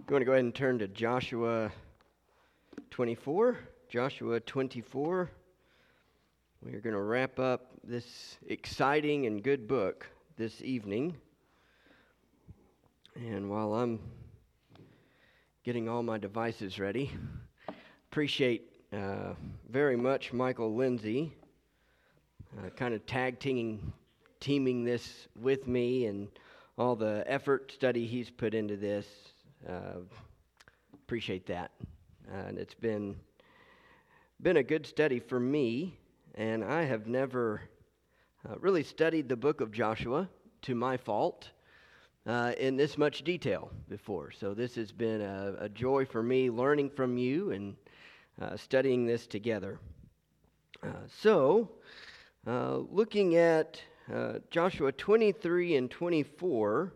You want to go ahead and turn to Joshua 24? Joshua 24. We're going to wrap up this exciting and good book this evening. And while I'm getting all my devices ready, appreciate very much Michael Lindsay kind of teaming this with me and all the effort study he's put into this. Appreciate that. And it's been a good study for me, and I have never really studied the book of Joshua, to my fault, in this much detail before. So this has been a joy for me, learning from you and studying this together. Looking at Joshua 23 and 24,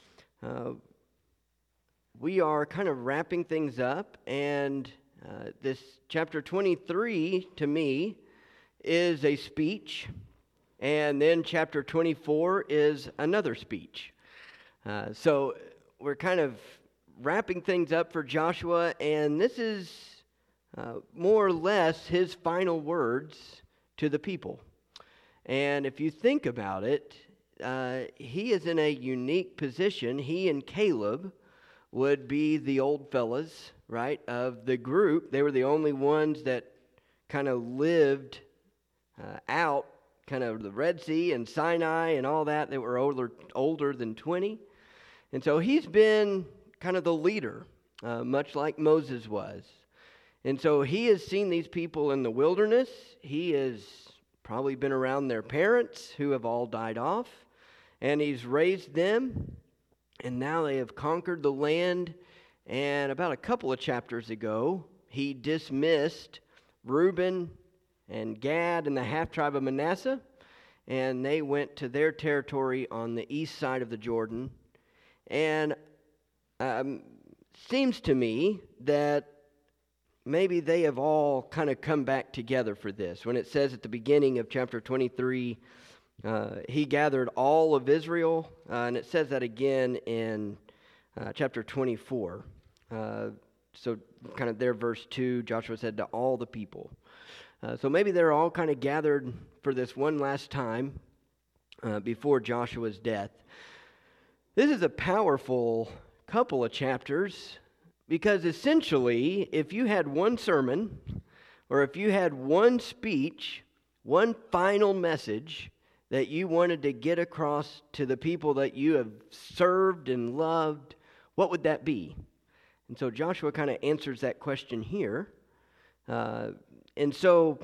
we are kind of wrapping things up, and this chapter 23, to me, is a speech, and then chapter 24 is another speech. So we're kind of wrapping things up for Joshua, and this is more or less his final words to the people. And if you think about it, he is in a unique position. He and Caleb would be the old fellas, right, of the group. They were the only ones that kind of lived out kind of the Red Sea and Sinai and all that. They were older than 20. And so he's been kind of the leader, much like Moses was. And so he has seen these people in the wilderness. He has probably been around their parents who have all died off, and he's raised them. And now they have conquered the land, and about a couple of chapters ago, he dismissed Reuben and Gad and the half-tribe of Manasseh, and they went to their territory on the east side of the Jordan. And seems to me that maybe they have all kind of come back together for this. When it says at the beginning of chapter 23, he gathered all of Israel, and it says that again in chapter 24. So kind of there, verse 2, Joshua said to all the people. So maybe they're all kind of gathered for this one last time before Joshua's death. This is a powerful couple of chapters, because essentially, if you had one sermon, or if you had one speech, one final message that you wanted to get across to the people that you have served and loved, what would that be? And so Joshua kind of answers that question here. And so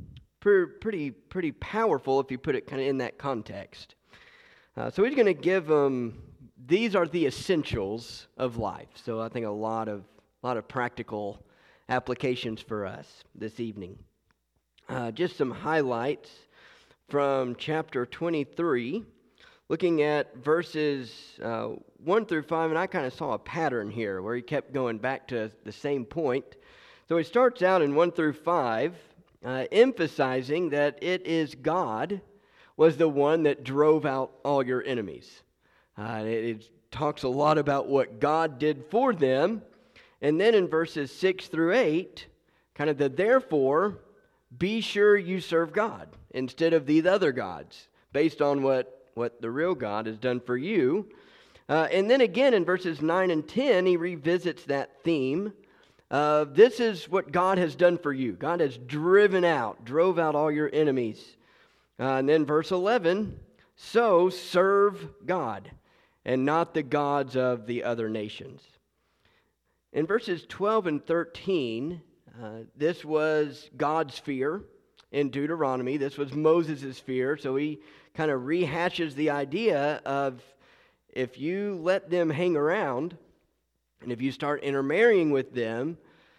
pretty powerful if you put it kind of in that context. So he's going to give them, these are the essentials of life. So I think a lot of practical applications for us this evening. Just some highlights from chapter 23, looking at verses 1 through 5, and I kind of saw a pattern here where he kept going back to the same point. So he starts out in 1 through 5, emphasizing that it is God was the one that drove out all your enemies. It talks a lot about what God did for them, and then in verses 6 through 8, kind of the therefore, be sure you serve God instead of these other gods, based on what the real God has done for you. And then again in verses 9 and 10, he revisits that theme of this is what God has done for you. God has drove out all your enemies. And then verse 11, so serve God and not the gods of the other nations. In verses 12 and 13, this was God's fear in Deuteronomy. This was Moses' fear. So he kind of rehashes the idea of if you let them hang around and if you start intermarrying with them,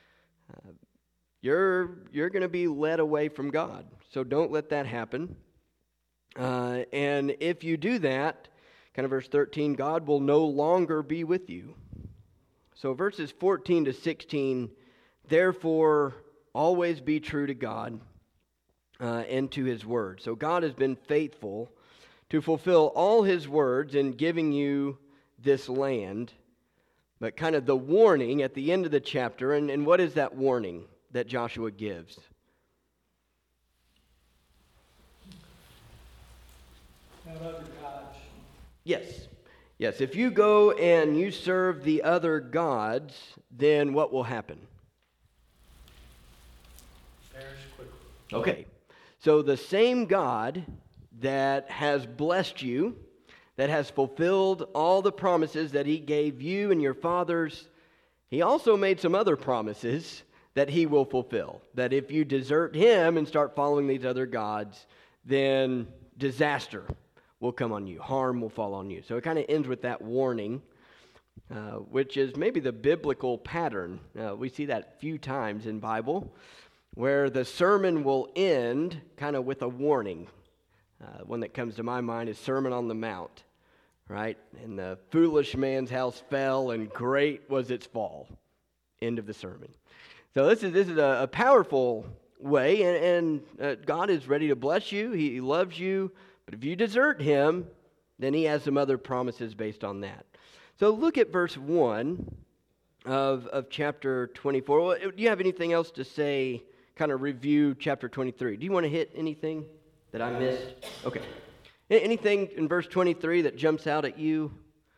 you're going to be led away from God. So don't let that happen. And if you do that, kind of verse 13, God will no longer be with you. So verses 14 to 16, therefore, always be true to God and to His word. So God has been faithful to fulfill all His words in giving you this land. but kind of the warning at the end of the chapter. And what is that warning that Joshua gives? Have other gods. Yes. Yes, if you go and you serve the other gods, then what will happen? Perish quickly. Okay. So the same God that has blessed you, that has fulfilled all the promises that he gave you and your fathers, he also made some other promises that he will fulfill. That if you desert him and start following these other gods, then disaster will come on you. Harm will fall on you. So it kind of ends with that warning, which is maybe the biblical pattern. We see that a few times in Bible, where the sermon will end kind of with a warning. One that comes to my mind is Sermon on the Mount, right? And the foolish man's house fell, and great was its fall. End of the sermon. So this is a powerful way, and God is ready to bless you. He loves you. But if you desert him, then he has some other promises based on that. So look at verse 1 of chapter 24. Well, do you have anything else to say, kind of review chapter 23? Do you want to hit anything that I missed? Okay. Anything in verse 23 that jumps out at you?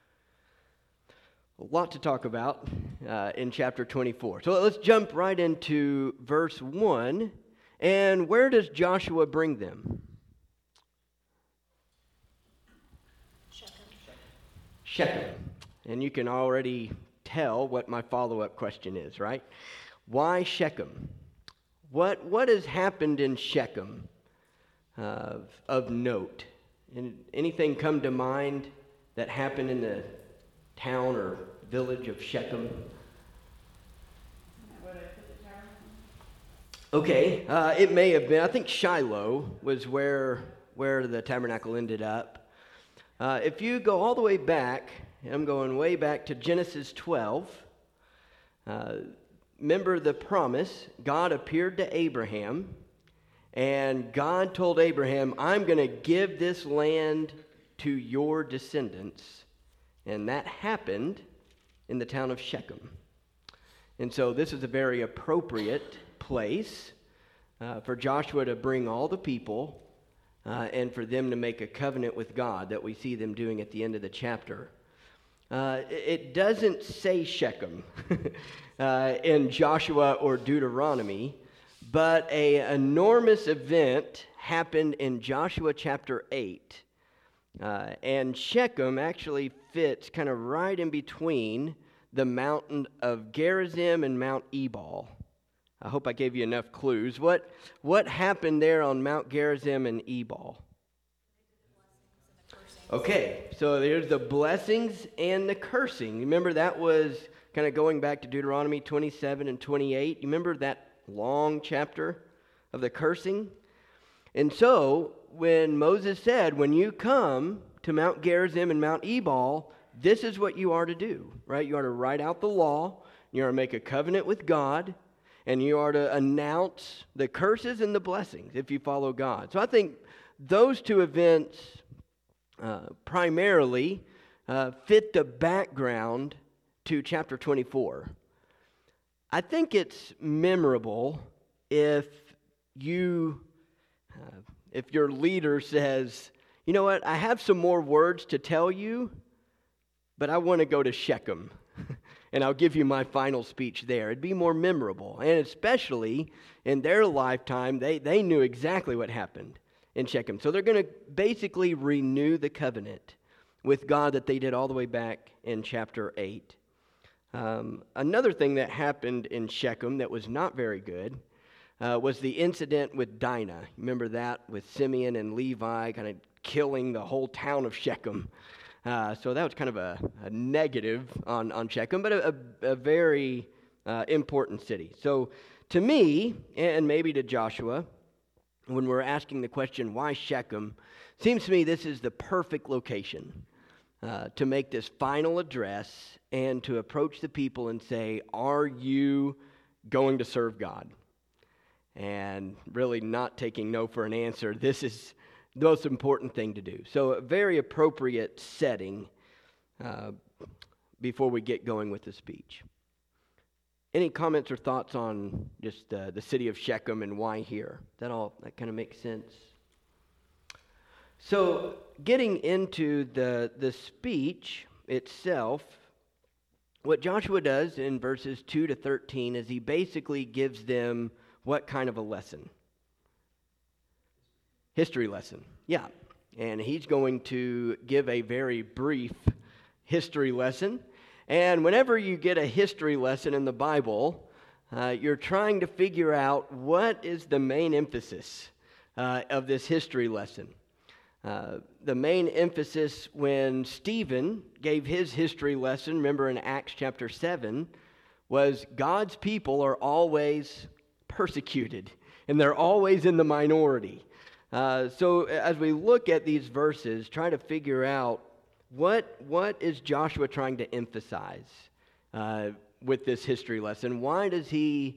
A lot to talk about in chapter 24. So let's jump right into verse 1. And where does Joshua bring them? Shechem. And you can already tell what my follow-up question is, right? Why Shechem? What has happened in Shechem of note? And anything come to mind that happened in the town or village of Shechem? Okay, it may have been. I think Shiloh was where the tabernacle ended up. If you go all the way back, I'm going way back to Genesis 12. Remember the promise. God appeared to Abraham, and God told Abraham, I'm going to give this land to your descendants. And that happened in the town of Shechem. And so this is a very appropriate place for Joshua to bring all the people and for them to make a covenant with God that we see them doing at the end of the chapter. It doesn't say Shechem in Joshua or Deuteronomy, but an enormous event happened in Joshua chapter 8. And Shechem actually fits kind of right in between the mountain of Gerizim and Mount Ebal. I hope I gave you enough clues. What happened there on Mount Gerizim and Ebal? Okay, so there's the blessings and the cursing. Remember that was kind of going back to Deuteronomy 27 and 28. You remember that long chapter of the cursing? And so when Moses said, when you come to Mount Gerizim and Mount Ebal, this is what you are to do, right? You are to write out the law. You are to make a covenant with God. And you are to announce the curses and the blessings if you follow God. So I think those two events primarily fit the background to chapter 24. I think it's memorable if your leader says, you know what, I have some more words to tell you, but I want to go to Shechem. And I'll give you my final speech there. It'd be more memorable. And especially in their lifetime, they knew exactly what happened in Shechem. So they're going to basically renew the covenant with God that they did all the way back in chapter 8. Another thing that happened in Shechem that was not very good was the incident with Dinah. Remember that with Simeon and Levi kind of killing the whole town of Shechem. So that was kind of a negative on Shechem, but a very important city. So to me, and maybe to Joshua, when we're asking the question, why Shechem, seems to me this is the perfect location to make this final address and to approach the people and say, are you going to serve God? And really not taking no for an answer. This is the most important thing to do. So a very appropriate setting. before we get going with the speech. Any comments or thoughts on just the city of Shechem and why here? That kind of makes sense? So getting into the speech itself, what Joshua does in verses 2 to 13 is he basically gives them what kind of a lesson? History lesson. Yeah. And he's going to give a very brief history lesson. And whenever you get a history lesson in the Bible, you're trying to figure out what is the main emphasis of this history lesson. The main emphasis when Stephen gave his history lesson, remember in Acts chapter 7, was God's people are always persecuted, and they're always in the minority. So as we look at these verses, try to figure out what is Joshua trying to emphasize with this history lesson? Why does he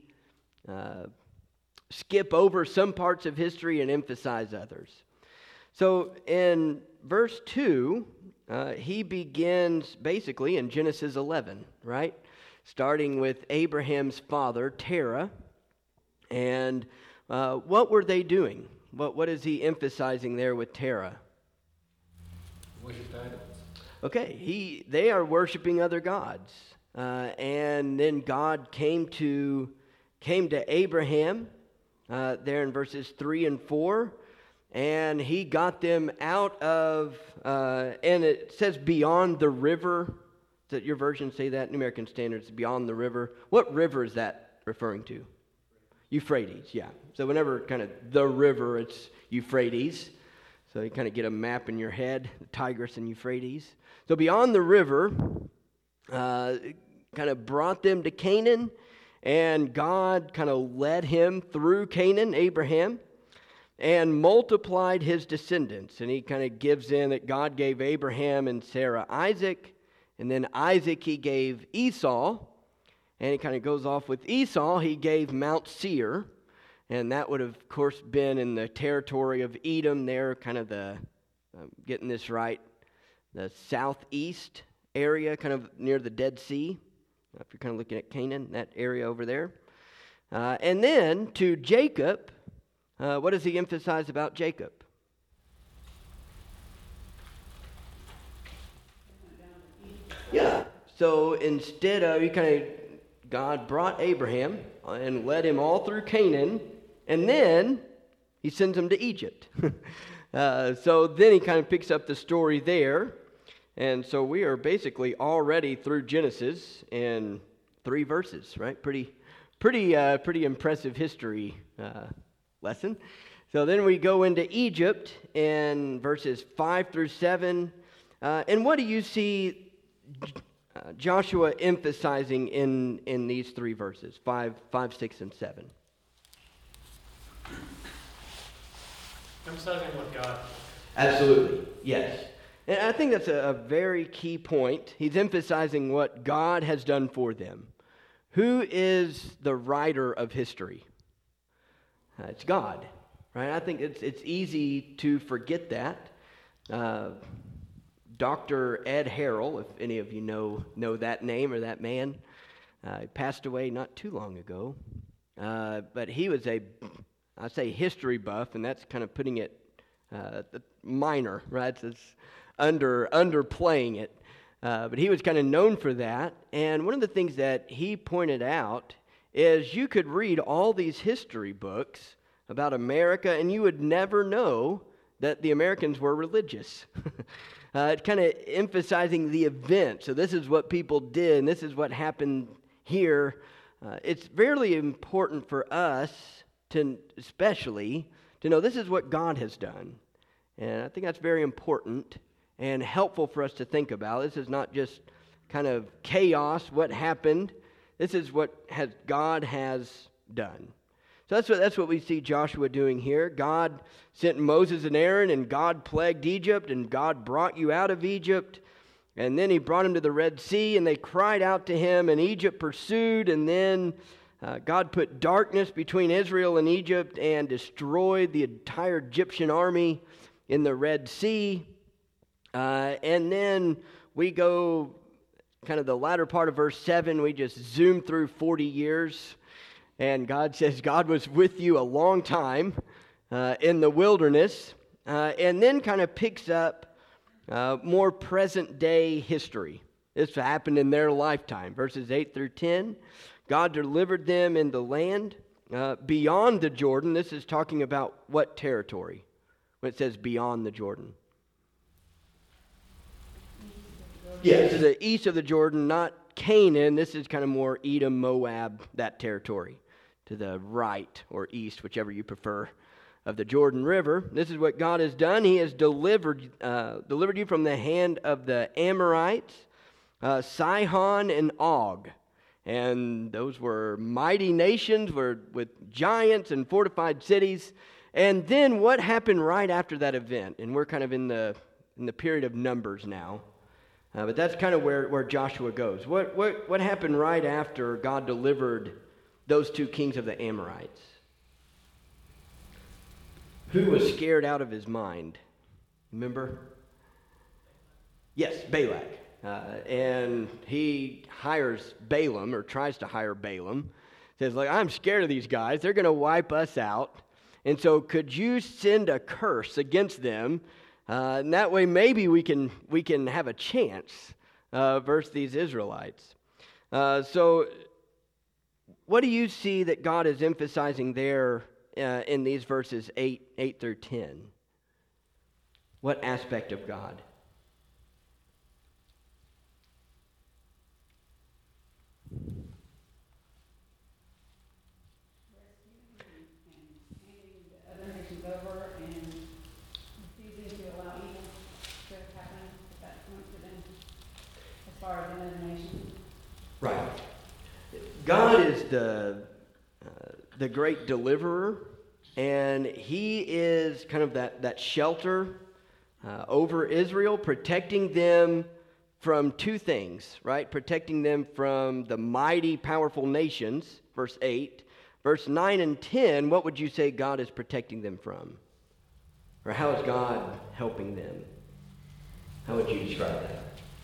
skip over some parts of history and emphasize others? So in verse 2, he begins basically in Genesis 11, right? Starting with Abraham's father, Terah. And what were they doing? What is he emphasizing there with Terah? Worship idols. Okay, they are worshiping other gods. And then God came to Abraham there in verses 3 and 4. And he got them out of, and it says beyond the river. Does your version say that? New American Standard is beyond the river. What river is that referring to? Euphrates, yeah. So whenever kind of the river, it's Euphrates. So you kind of get a map in your head, the Tigris and Euphrates. So beyond the river, kind of brought them to Canaan, and God kind of led him through Canaan, Abraham, and multiplied his descendants. And he kind of gives in that God gave Abraham and Sarah Isaac, and then Isaac he gave Esau, and he kind of goes off with Esau, he gave Mount Seir, and that would have, of course, been in the territory of Edom there, kind of the, getting this right, the southeast area, kind of near the Dead Sea, if you're kind of looking at Canaan, that area over there. And then to Jacob, what does he emphasize about Jacob? Yeah. So instead of, God brought Abraham and led him all through Canaan, and then he sends him to Egypt. So then he kind of picks up the story there. And so we are basically already through Genesis in 3 verses, right? Pretty impressive history lesson. So then we go into Egypt in verses 5 through 7. And what do you see Joshua emphasizing in these 3 verses, 5, 6, and 7? Emphasizing what God. Absolutely, yes. And I think that's a very key point. He's emphasizing what God has done for them. Who is the writer of history? It's God, right? I think it's easy to forget that. Dr. Ed Harrell, if any of you know that name or that man, he passed away not too long ago. But he was I say history buff, and that's kind of putting it minor, right? It's underplaying it. But he was kind of known for that. And one of the things that he pointed out is you could read all these history books about America, and you would never know that the Americans were religious. It's kind of emphasizing the event. So this is what people did, and this is what happened here. It's very important for us especially to know this is what God has done. And I think that's very important and helpful for us to think about. This is not just kind of chaos, what happened. This is what God has done. So that's what we see Joshua doing here. God sent Moses and Aaron, and God plagued Egypt, and God brought you out of Egypt. And then he brought them to the Red Sea, and they cried out to him, and Egypt pursued. And then God put darkness between Israel and Egypt and destroyed the entire Egyptian army in the Red Sea. And then we go kind of the latter part of verse 7, we just zoom through 40 years. And God says God was with you a long time in the wilderness. And then kind of picks up more present-day history. This happened in their lifetime. Verses 8 through 10, God delivered them in the land beyond the Jordan. This is talking about what territory when it says beyond the Jordan? Yeah, to the east of the Jordan, not Canaan. This is kind of more Edom, Moab, that territory. To the right or east, whichever you prefer, of the Jordan River. This is what God has done. He has delivered you from the hand of the Amorites, Sihon and Og. And those were mighty nations with giants and fortified cities. And then what happened right after that event? And we're kind of in the period of Numbers now. But that's kind of where Joshua goes. What happened right after God delivered those two kings of the Amorites? Who was scared out of his mind? Remember? Yes, Balak. And he hires Balaam, or tries to hire Balaam. Says, like, I'm scared of these guys. They're going to wipe us out. And so could you send a curse against them? And that way maybe we can have a chance versus these Israelites. So what do you see that God is emphasizing there in these verses 8 through 10? What aspect of God? Right. God is the great deliverer, and He is kind of that shelter over Israel, protecting them from two things, right? Protecting them from the mighty, powerful nations, verse 8. Verse 9 and 10, what would you say God is protecting them from? Or how is God helping them? How would you describe that?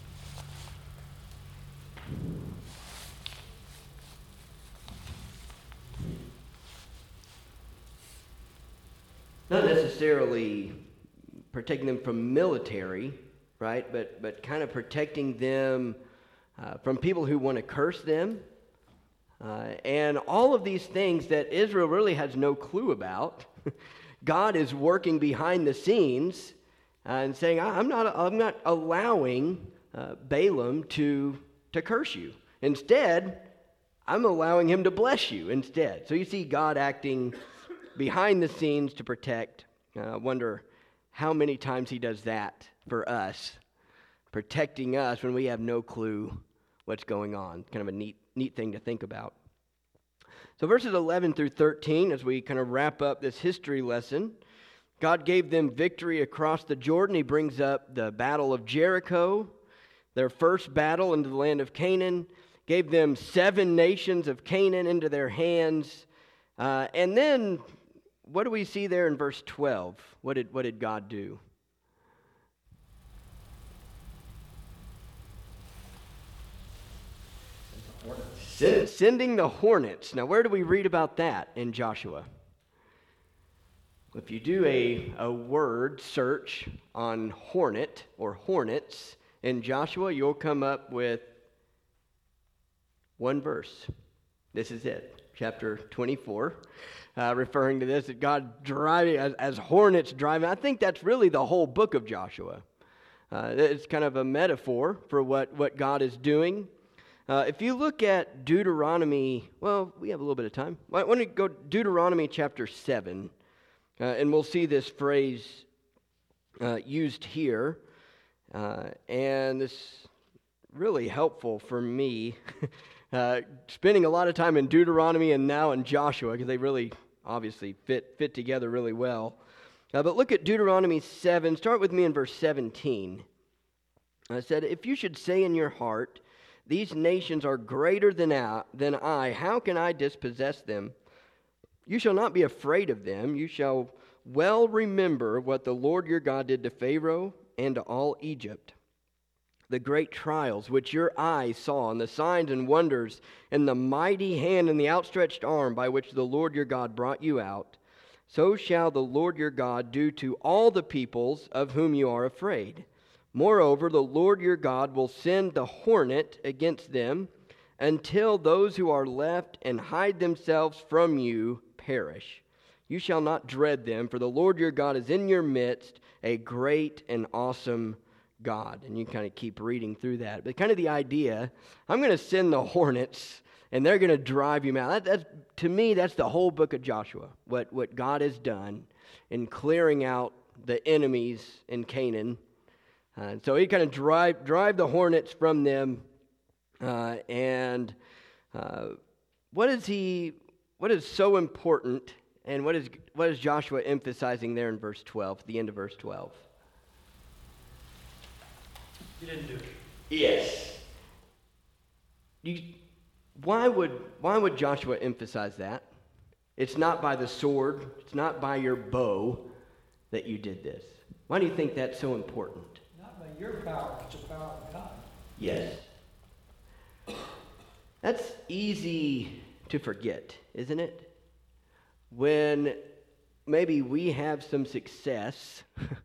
Not necessarily protecting them from military, right? But kind of protecting them from people who want to curse them. And all of these things that Israel really has no clue about. God is working behind the scenes and saying, I'm not allowing Balaam to curse you. Instead, I'm allowing him to bless you instead. So you see God acting behind the scenes to protect. I wonder how many times He does that for us, protecting us when we have no clue what's going on. Kind of a neat thing to think about. So verses 11 through 13, as we kind of wrap up this history lesson, God gave them victory across the Jordan. He brings up the Battle of Jericho, their first battle into the land of Canaan, gave them 7 nations of Canaan into their hands. And then, what do we see there in verse 12? What did God do? Sending the hornets. Now, where do we read about that in Joshua? If you do a word search on hornet or hornets in Joshua, you'll come up with one verse. This is it, chapter 24, referring to this, that God driving, as hornets driving. I think that's really the whole book of Joshua. It's kind of a metaphor for what God is doing. If you look at Deuteronomy, well, we have a little bit of time. Why don't we go Deuteronomy chapter 7, and we'll see this phrase used here. And this is really helpful for me, spending a lot of time in Deuteronomy and now in Joshua, because they really obviously fit together really well. But look at Deuteronomy 7. Start with me in verse 17. I said, if you should say in your heart, these nations are greater than I, how can I dispossess them? You shall not be afraid of them. You shall well remember what the Lord your God did to Pharaoh and to all Egypt. the great trials which your eyes saw, and the signs and wonders, and the mighty hand and the outstretched arm by which the Lord your God brought you out, so shall the Lord your God do to all the peoples of whom you are afraid. Moreover, the Lord your God will send the hornet against them, until those who are left and hide themselves from you perish. You shall not dread them, for the Lord your God is in your midst, a great and awesome God. And you kind of keep reading through that. But kind of the idea, I'm going to send the hornets, and they're going to drive you out. To me, that's the whole book of Joshua, what God has done in clearing out the enemies in Canaan. So he kind of drive the hornets from them. What is so important, and what is Joshua emphasizing there in verse 12, the end of verse 12? You didn't do it. Yes. Why would Joshua emphasize that? It's not by the sword, it's not by your bow that you did this. Why do you think that's so important? Not by your power, it's the power of God. Yes. That's easy to forget, isn't it? When maybe we have some success,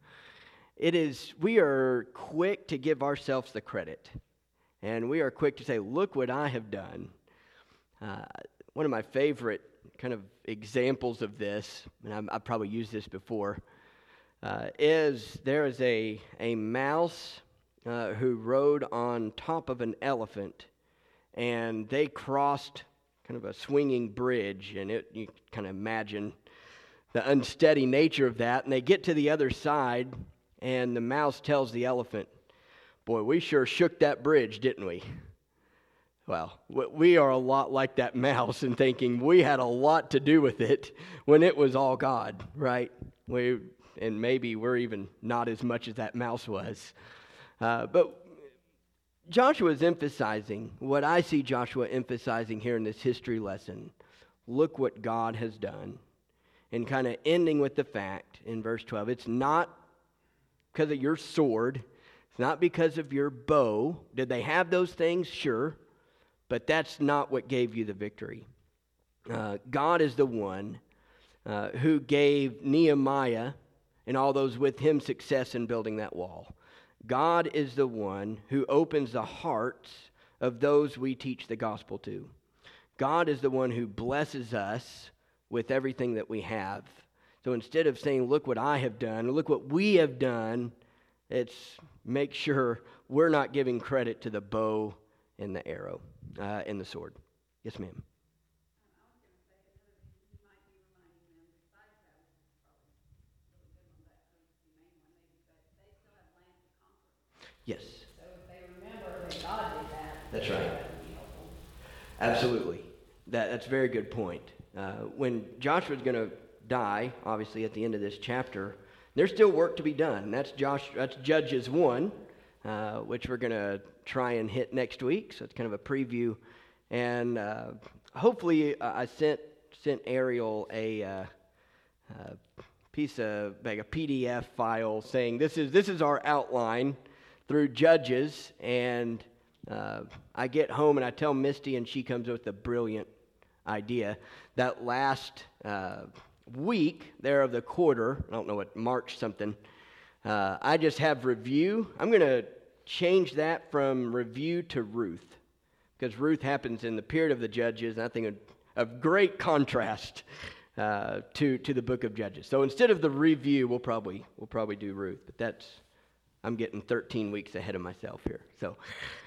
we are quick to give ourselves the credit. And we are quick to say, look what I have done. One of my favorite kind of examples of this, and I've probably used this before, is there is a mouse who rode on top of an elephant, and they crossed kind of a swinging bridge, and you kind of imagine the unsteady nature of that, and they get to the other side, and the mouse tells the elephant, "Boy, we sure shook that bridge, didn't we?" Well, we are a lot like that mouse in thinking we had a lot to do with it when it was all God, right? And maybe we're even not as much as that mouse was. But Joshua is emphasizing, what I see Joshua emphasizing here in this history lesson, look what God has done. And kind of ending with the fact in verse 12, it's not because of your sword, it's not because of your bow. Did they have those things? Sure. But that's not what gave you the victory. God is the one who gave Nehemiah and all those with him success in building that wall. God is the one who opens the hearts of those we teach the gospel to. God is the one who blesses us with everything that we have. So instead of saying, look what I have done, or look what we have done, it's make sure we're not giving credit to the bow and the arrow and the sword. Yes, ma'am. Yes. So if they remember that God did that, That's right. that would be helpful. Absolutely. That's a very good point. When Joshua's going to die, obviously at the end of this chapter, there's still work to be done. That's Judges 1, which we're going to try and hit next week. So it's kind of a preview. And hopefully I sent Ariel a piece of like a PDF file saying this is our outline through Judges, and I get home and I tell Misty, and she comes up with a brilliant idea. That last week there of the quarter, I don't know what, March something, I just have review. I'm going to change that from review to Ruth, because Ruth happens in the period of the Judges, and I think of great contrast to the book of Judges. So instead of the review, we'll probably do Ruth, but I'm getting 13 weeks ahead of myself here. So,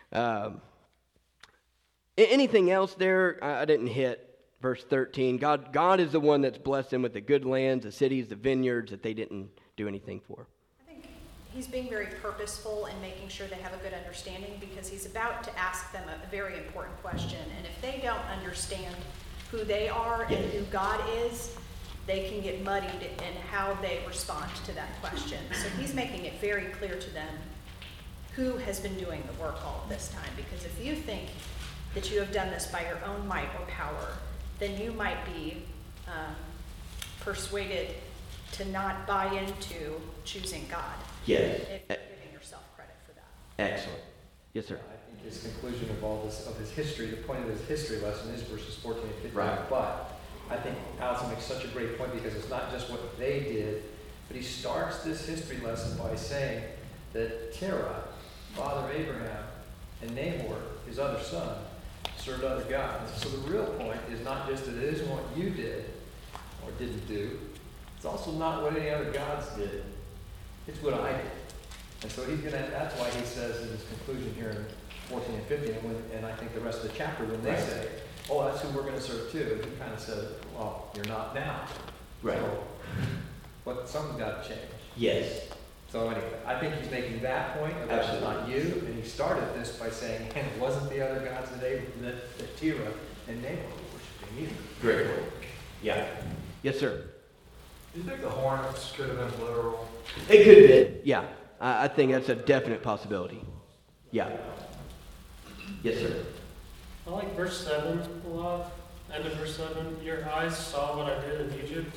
anything else there? I didn't hit verse 13. God is the one that's blessed them with the good lands, the cities, the vineyards that they didn't do anything for. I think he's being very purposeful in making sure they have a good understanding, because he's about to ask them a very important question. And if they don't understand who they are and who God is, they can get muddied in how they respond to that question. So he's making it very clear to them who has been doing the work all of this time. Because if you think that you have done this by your own might or power, then you might be persuaded to not buy into choosing God. Yes. If you're giving yourself credit for that. Excellent. Yes, sir. I think his conclusion of all this, of his history, the point of his history lesson is verses 14 and 15. Right. But I think Allison makes such a great point because it's not just what they did, but he starts this history lesson by saying that Terah, father of Abraham, and Nahor, his other son, served other gods. So the real point is not just that it isn't what you did or didn't do, it's also not what any other gods did. It's what I did. And so that's why he says in his conclusion here in 14 and 15, and I think the rest of the chapter, when they say, oh, that's who we're going to serve too, he kind of says, well, you're not now. Right. So, but something's got to change. Yes. So anyway, I think he's making that point about it's not you, and he started this by saying, and it wasn't the other gods that Terah and Nahor were worshiping either. Great. Yeah. Yes, sir. Do you think the hornets could have been literal? It could have been. Yeah. I think that's a definite possibility. Yeah. Yes, sir. I like verse 7 a lot. End of verse 7. Your eyes saw what I did in Egypt.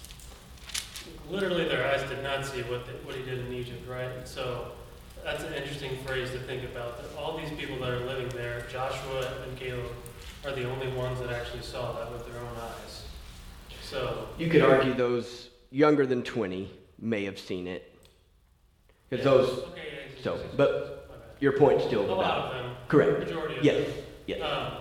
Literally, their eyes did not see what he did in Egypt, right? So that's an interesting phrase to think about. That all these people that are living there, Joshua and Caleb, are the only ones that actually saw that with their own eyes. So You could argue those younger than 20 may have seen it. Because those. Okay, yeah, So, my but bad. your point's A still lot valid. of them. Correct. Majority of Yes. them. Yes.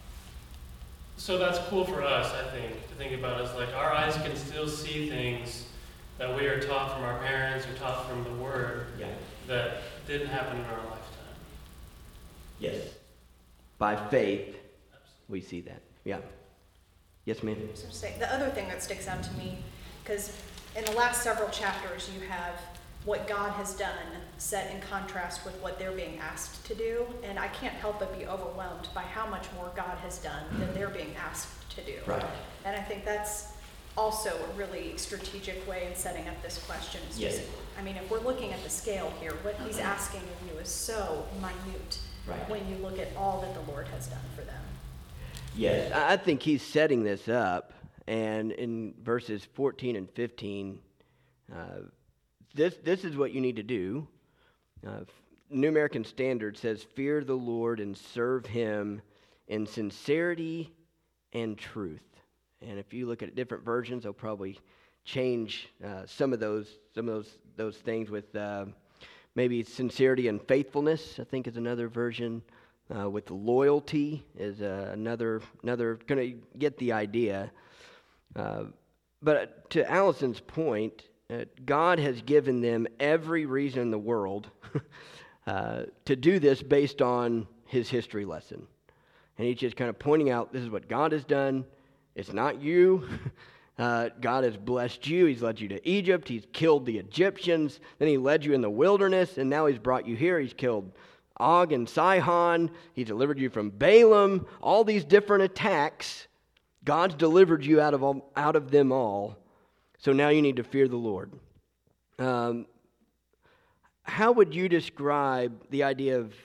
So that's cool for us, I think, to think about is like our eyes can still see things that we are taught from our parents or taught from the Word Yeah. that didn't happen in our lifetime. Yes. By faith, we see that. Yeah. Yes, ma'am. So to say, the other thing that sticks out to me, because in the last several chapters, you have what God has done set in contrast with what they're being asked to do, and I can't help but be overwhelmed by how much more God has done than they're being asked to do. Right. And I think that's also a really strategic way in setting up this question. It's just, Yes. I mean, if we're looking at the scale here, what he's asking of you is so minute Right. when you look at all that the Lord has done for them. Yes. I think he's setting this up, and in verses 14 and 15, this is what you need to do. New American Standard says, fear the Lord and serve him in sincerity and truth. And if you look at different versions, they'll probably change some of those things with maybe sincerity and faithfulness, I think is another version. With loyalty is another going to get the idea. But to Allison's point, God has given them every reason in the world to do this based on his history lesson. And he's just kind of pointing out, this is what God has done. It's not you. God has blessed you. He's led you to Egypt. He's killed the Egyptians. Then he led you in the wilderness, and now he's brought you here. He's killed Og and Sihon. He delivered you from Balaam. All these different attacks. God's delivered you out of them all. So now you need to fear the Lord. How would you describe the idea of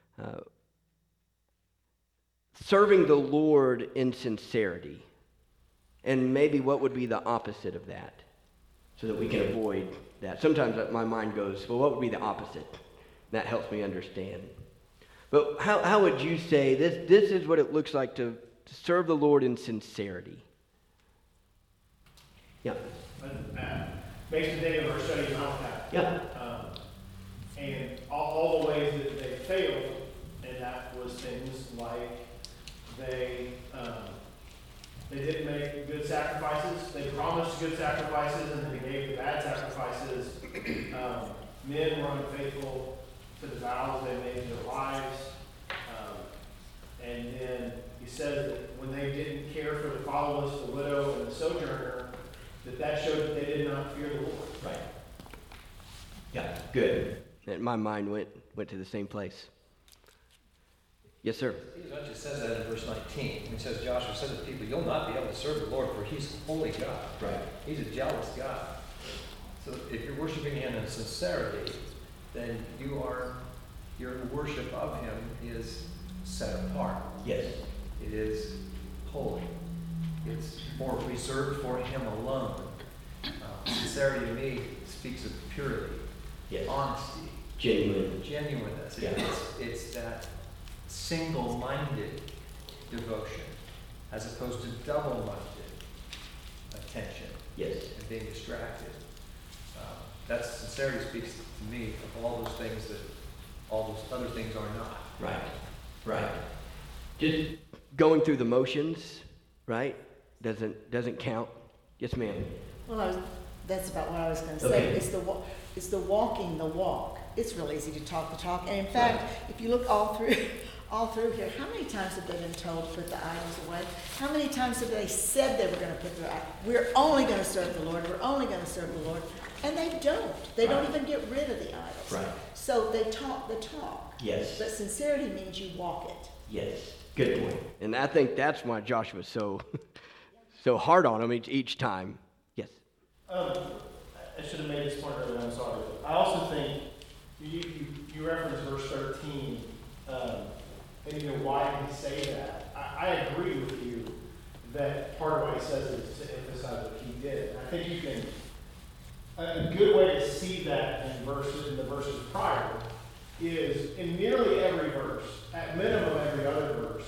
serving the Lord in sincerity? And maybe what would be the opposite of that so that we can avoid that? Sometimes my mind goes, well, what would be the opposite? That helps me understand. But how would you say this is what it looks like to serve the Lord in sincerity? Yeah. Makes me think of our study of Malachi. Yeah. And all the ways that they failed, and that was things like they didn't make good sacrifices. They promised good sacrifices, and then they gave the bad sacrifices. Men were unfaithful to the vows they made in their lives. And then he says that when they didn't care for the fatherless, the widow, and the sojourner, that showed that they did not fear the Lord. Right. Yeah, good. And my mind went to the same place. Yes, sir. He actually says that in verse 19. He says, Joshua said to the people, you'll not be able to serve the Lord, for he's a holy God. Right. He's a jealous God. So if you're worshiping him in sincerity, then your worship of him is set apart. Yes. It is holy. It's reserved for him alone. Sincerity to me speaks of purity, Yes. honesty, genuineness. Yeah. It's that single-minded devotion as opposed to double-minded attention Yes. and being distracted. That sincerity speaks to me of all those things that all those other things are not. Right. Right. Just going through the motions, right? Doesn't count. Yes, ma'am. Well, that's about what I was going to Okay. say. It's the walking the walk. It's real easy to talk the talk. And in fact, if you look all through here, how many times have they been told to put the idols away? How many times have they said they were going to put their idols? We're only going to serve the Lord. We're only going to serve the Lord. And they don't. They don't even get rid of the idols. Right. So they talk the talk. Yes. But sincerity means you walk it. Yes. Good point. And I think that's why Joshua's so hard on him each time. Yes. I should have made this point earlier, I'm sorry. I also think you referenced verse 13, and why he say that. I agree with you that part of what he says is to emphasize what he did. I think you can, a good way to see that in the verses prior is in nearly every verse, at minimum every other verse,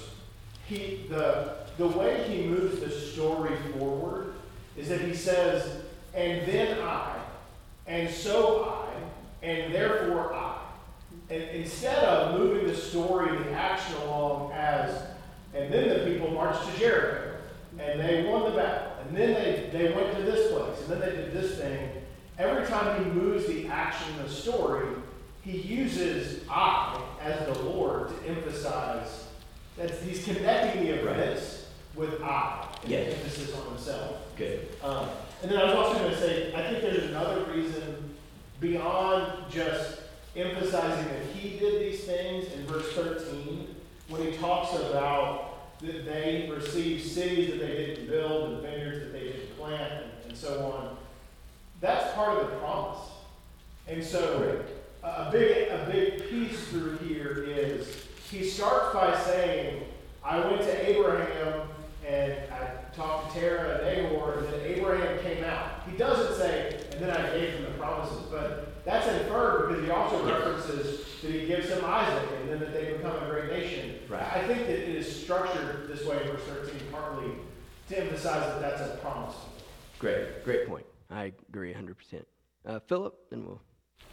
the way he moves the story forward is that he says, and then I, and so I, and therefore I. And instead of moving the story, the action along as, and then the people marched to Jericho, and they won the battle, and then they went to this place, and then they did this thing. Every time he moves the action in the story, he uses I as the Lord to emphasize that he's connecting the events with I, and Yes. emphasis on himself. Good. And then I was also going to say, I think there's another reason beyond just emphasizing that he did these things in verse 13, when he talks about that they received cities that they didn't build and vineyards that they didn't plant and so on. That's part of the promise. And so a big piece through here is he starts by saying, I went to Abraham and I talked to Terah and Nahor, and then Abraham came out. He doesn't say, and then I gave him the promises, but that's inferred because he also references that he gives him Isaac and then that they become a great nation. Right. I think that it is structured this way in verse 13 partly to emphasize that that's a promise. Great point. I agree 100%. Philip, then we'll.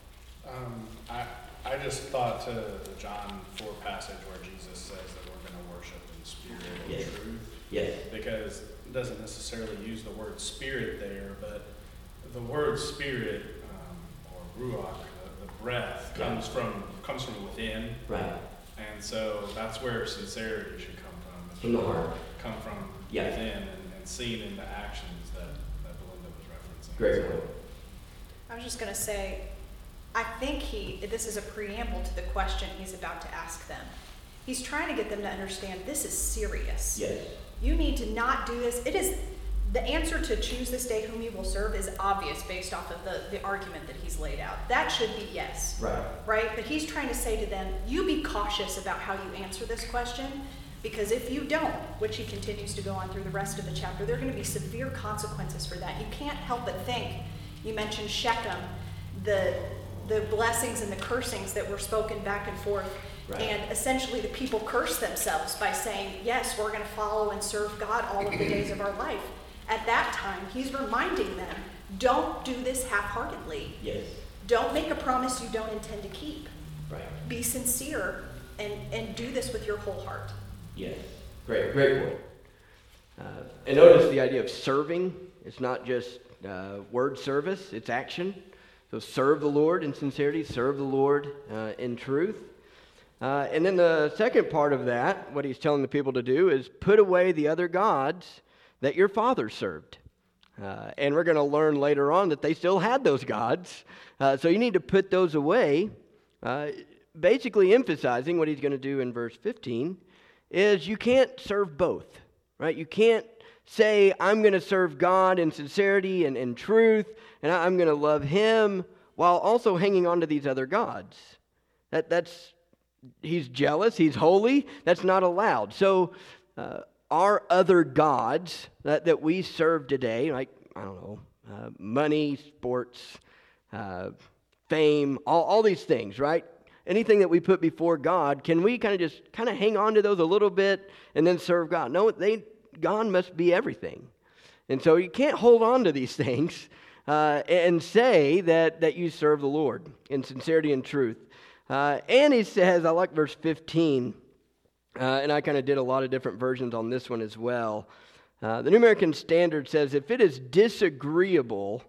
I just thought to the John 4 passage where Jesus says that we're going to worship in spirit and Yes. truth. Yes. Because it doesn't necessarily use the word spirit there, but the word spirit, or ruach, the breath, comes from within. Right. And so that's where sincerity should come from. From the heart. Come from Yeah. within and seen in the actions that Belinda was referencing. Great point. I was just going to say, I think this is a preamble to the question he's about to ask them. He's trying to get them to understand this is serious. Yes. You need to not do this. It is the answer to choose this day whom you will serve is obvious based off of the argument that he's laid out. That should be yes. Right. Right? But he's trying to say to them, you be cautious about how you answer this question, because if you don't, which he continues to go on through the rest of the chapter, there are going to be severe consequences for that. You can't help but think, you mentioned Shechem, the blessings and the cursings that were spoken back and forth. Right. And essentially the people cursed themselves by saying, yes, we're going to follow and serve God all of the days of our life. At that time, he's reminding them, don't do this half-heartedly. Yes. Don't make a promise you don't intend to keep. Right. Be sincere and do this with your whole heart. Yes. Great point. And notice the idea of serving. It's not just word service, it's action. So serve the Lord in sincerity, serve the Lord in truth. And then the second part of that, what he's telling the people to do, is put away the other gods that your father served. And we're going to learn later on that they still had those gods. So you need to put those away. Basically emphasizing what he's going to do in verse 15 is you can't serve both, right? You can't say, I'm going to serve God in sincerity and in truth, and I'm going to love him while also hanging on to these other gods. He's jealous, he's holy, that's not allowed. So our other gods that we serve today, like, I don't know, money, sports, fame, all these things, right? Anything that we put before God, can we kind of hang on to those a little bit and then serve God? No, God must be everything. And so you can't hold on to these things and say that you serve the Lord in sincerity and truth. And he says, I like verse 15, and I kind of did a lot of different versions on this one as well. The New American Standard says, if it is disagreeable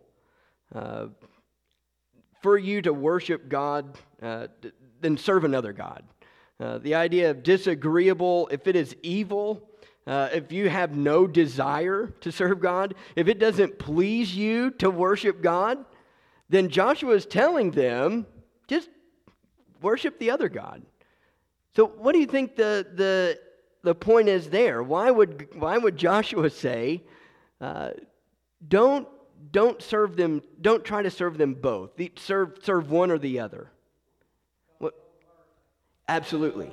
for you to worship God, then serve another God. The idea of disagreeable, if it is evil, if you have no desire to serve God, if it doesn't please you to worship God, then Joshua is telling them, just worship the other God. So what do you think the point is there? Why would Joshua say, don't serve them, don't try to serve them both. Serve one or the other. What? Absolutely.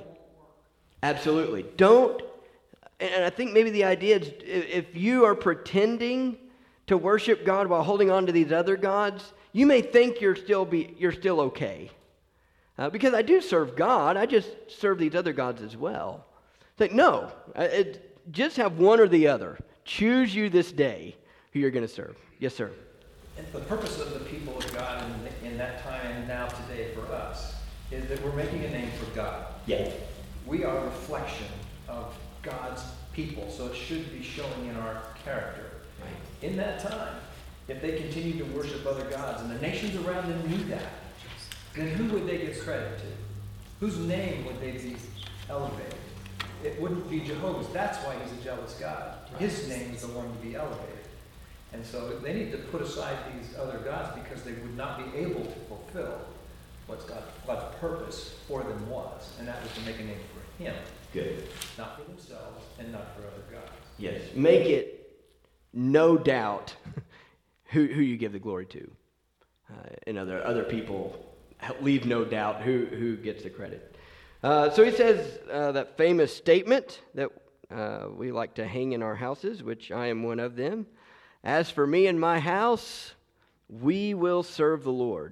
Don't. And I think maybe the idea is if you are pretending to worship God while holding on to these other gods, you may think you're still okay. Because I do serve God, I just serve these other gods as well. It's like, no, just have one or the other. Choose you this day who you're going to serve. Yes, sir. And the purpose of the people of God in that time and now today for us is that we're making a name for God. Yeah. We are a reflection of God's people, so it should be showing in our character. Right. In that time, if they continued to worship other gods, and the nations around them knew that, then who would they give credit to? Whose name would they be elevated? It wouldn't be Jehovah's. That's why he's a jealous God. His name is the one to be elevated. And so they need to put aside these other gods because they would not be able to fulfill what God's purpose for them was, and that was to make a name for him. Good. Not for themselves and not for other gods. Yes. Make it no doubt who you give the glory to. And other people leave no doubt who gets the credit. So he says that famous statement that we like to hang in our houses, which I am one of them. As for me and my house, we will serve the Lord.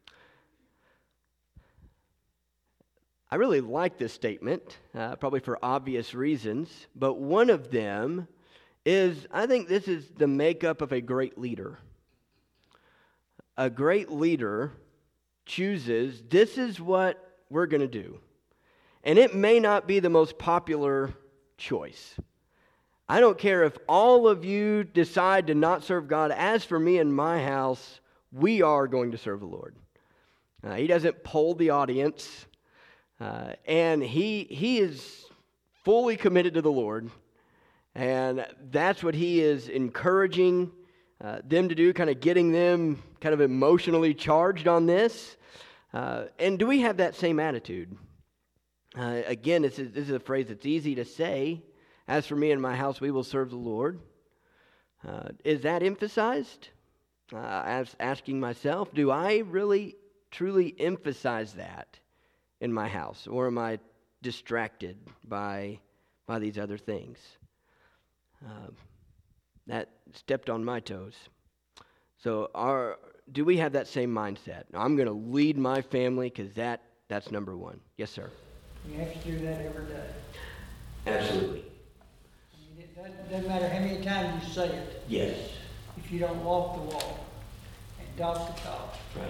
I really like this statement, probably for obvious reasons, but one of them is, I think this is the makeup of a great leader. A great leader chooses, this is what we're going to do. And it may not be the most popular choice. I don't care if all of you decide to not serve God. As for me and my house, we are going to serve the Lord. He doesn't poll the audience. And he is fully committed to the Lord. And that's what he is encouraging them to do, kind of getting them kind of emotionally charged on this. And do we have that same attitude? Again, this is a phrase that's easy to say. As for me and my house, we will serve the Lord. Is that emphasized? Asking myself, do I really, truly emphasize that in my house? Or am I distracted by these other things? That stepped on my toes. So do we have that same mindset? I'm going to lead my family because that's number one. Yes, sir. You have to do that every day. Absolutely. I mean, it doesn't matter how many times you say it. Yes. If you don't walk the walk and talk the talk, Right.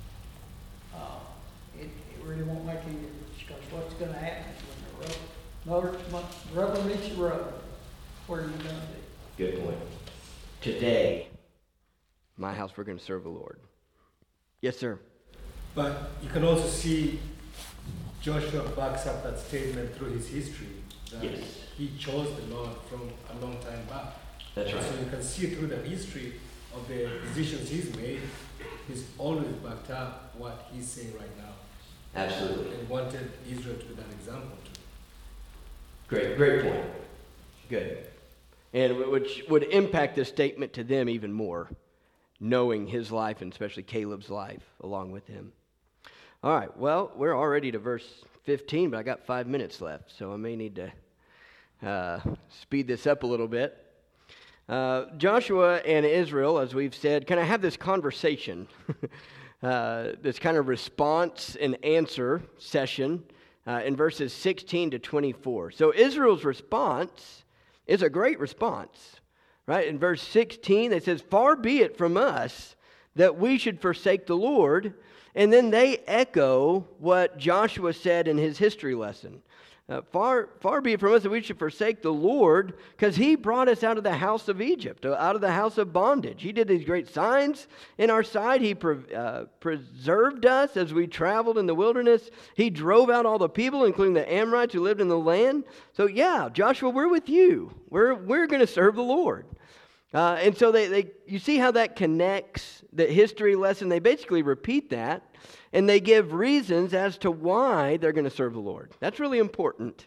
it really won't make any difference. Because what's going to happen is when the rubber meets the road, what are you going to do? Good point. Today, my house, we're going to serve the Lord. Yes, sir. But you can also see Joshua backs up that statement through his history. That Yes. he chose the Lord from a long time back. That's right. So you can see through the history of the decisions he's made, he's always backed up what he's saying right now. Absolutely. And wanted Israel to be that example too. Great point. Good. And which would impact this statement to them even more, knowing his life and especially Caleb's life along with him. All right, well, we're already to verse 15, but I got 5 minutes left, so I may need to speed this up a little bit. Joshua and Israel, as we've said, kind of have this conversation this kind of response and answer session in verses 16 to 24. So Israel's response is a great response, right? In verse 16, it says, "Far be it from us that we should forsake the Lord." And then they echo what Joshua said in his history lesson. Far be it from us that we should forsake the Lord, because He brought us out of the house of Egypt, out of the house of bondage. He did these great signs in our sight. He preserved us as we traveled in the wilderness. He drove out all the people, including the Amorites who lived in the land. So yeah, Joshua, we're with you. We're going to serve the Lord. And so you see how that connects the history lesson. They basically repeat that, and they give reasons as to why they're going to serve the Lord. That's really important.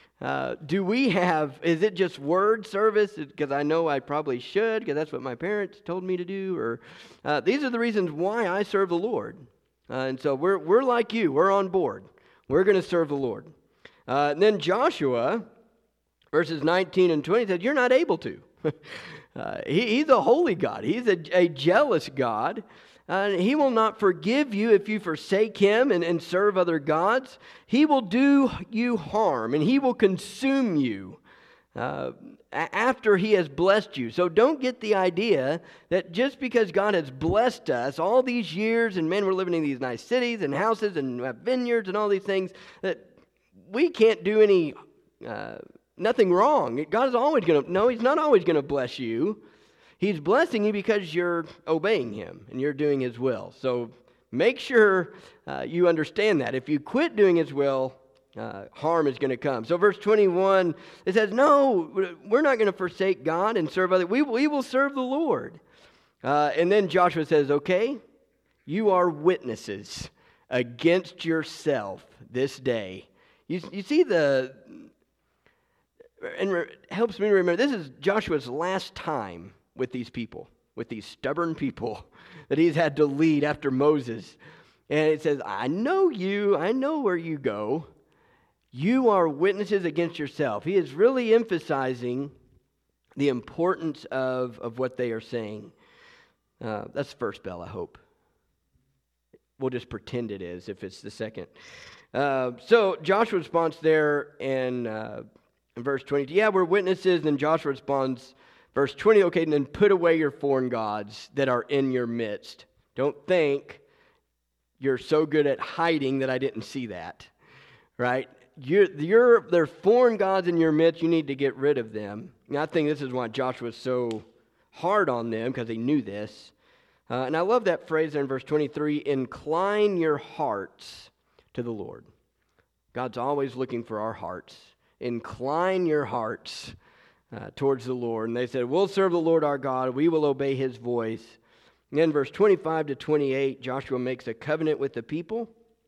Is it just word service? Because I know I probably should, because that's what my parents told me to do. Or these are the reasons why I serve the Lord. And so we're like you. We're on board. We're going to serve the Lord. And then Joshua, verses 19 and 20, said, "You're not able to." He's a holy God. He's a jealous God. He will not forgive you if you forsake Him and serve other gods. He will do you harm, and He will consume you after He has blessed you. So don't get the idea that just because God has blessed us all these years, and man, we're living in these nice cities and houses and have vineyards and all these things, that we can't do nothing wrong. God is always going to, no, He's not always going to bless you. He's blessing you because you're obeying Him and you're doing His will. So make sure you understand that. If you quit doing His will, harm is going to come. So verse 21, it says, no, we're not going to forsake God and serve others. We will serve the Lord. And then Joshua says, okay, you are witnesses against yourself this day. You see and it helps me remember, this is Joshua's last time with these people, with these stubborn people that he's had to lead after Moses. And it says, I know you, I know where you go. You are witnesses against yourself. He is really emphasizing the importance of what they are saying. That's the first bell, I hope. We'll just pretend it is if it's the second. So Joshua's response there in verse 20, yeah, we're witnesses. And then Joshua responds, verse 20, okay, and then put away your foreign gods that are in your midst. Don't think you're so good at hiding that I didn't see that, right? There are foreign gods in your midst. You need to get rid of them. And I think this is why Joshua was so hard on them, because he knew this. And I love that phrase there in verse 23, incline your hearts to the Lord. God's always looking for our hearts. Incline your hearts towards the Lord. And they said, we'll serve the Lord our God. We will obey His voice. And then verse 25 to 28, Joshua makes a covenant with the people.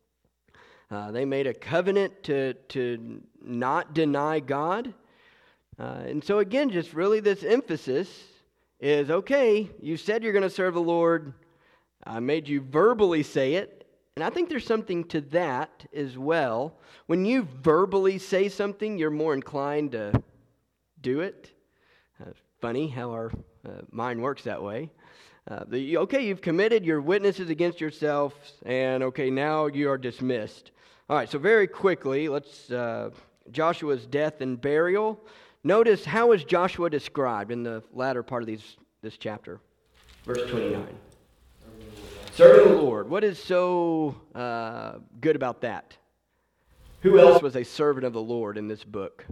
They made a covenant to not deny God. And so again, just really this emphasis is, okay, you said you're going to serve the Lord. I made you verbally say it. And I think there's something to that as well. When you verbally say something, you're more inclined to do it. Funny how our mind works that way. Okay, you've committed your witnesses against yourself, and okay, now you are dismissed. All right, so very quickly, let's Joshua's death and burial. Notice, how is Joshua described in the latter part of this chapter? Verse 29. Serving the Lord. What is so good about that? Who else was a servant of the Lord in this book?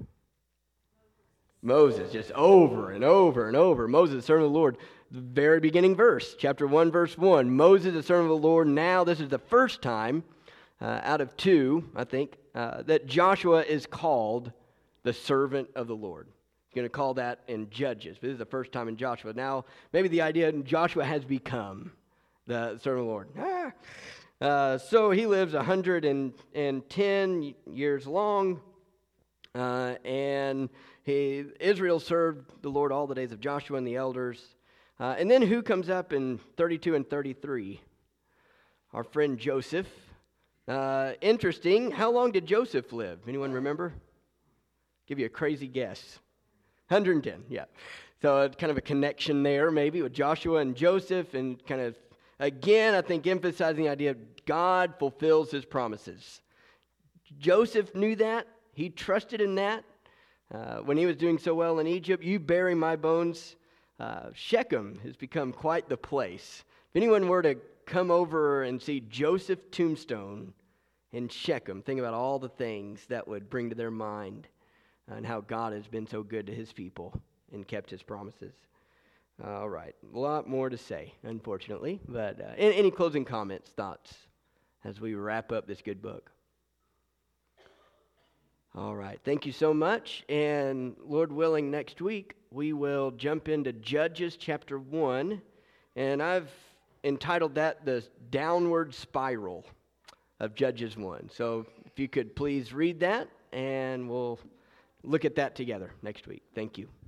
Moses, just over and over and over. Moses, the servant of the Lord. The very beginning verse, chapter 1, verse 1. Moses, the servant of the Lord. Now, this is the first time out of two, I think, that Joshua is called the servant of the Lord. He's going to call that in Judges, but this is the first time in Joshua. Now, maybe the idea Joshua has become the servant of the Lord. So he lives 110 years long, and Israel served the Lord all the days of Joshua and the elders. And then who comes up in 32 and 33? Our friend Joseph. Interesting. How long did Joseph live? Anyone remember? Give you a crazy guess. 110, yeah. So kind of a connection there maybe with Joshua and Joseph, and kind of again, I think emphasizing the idea of God fulfills his promises. Joseph knew that. He trusted in that. When he was doing so well in Egypt, you bury my bones. Shechem has become quite the place. If anyone were to come over and see Joseph's tombstone in Shechem, think about all the things that would bring to their mind and how God has been so good to his people and kept his promises. All right, a lot more to say, unfortunately, but any closing comments, thoughts, as we wrap up this good book? All right, thank you so much, and Lord willing, next week we will jump into Judges chapter 1, and I've entitled that the downward spiral of Judges 1. So if you could please read that, and we'll look at that together next week. Thank you.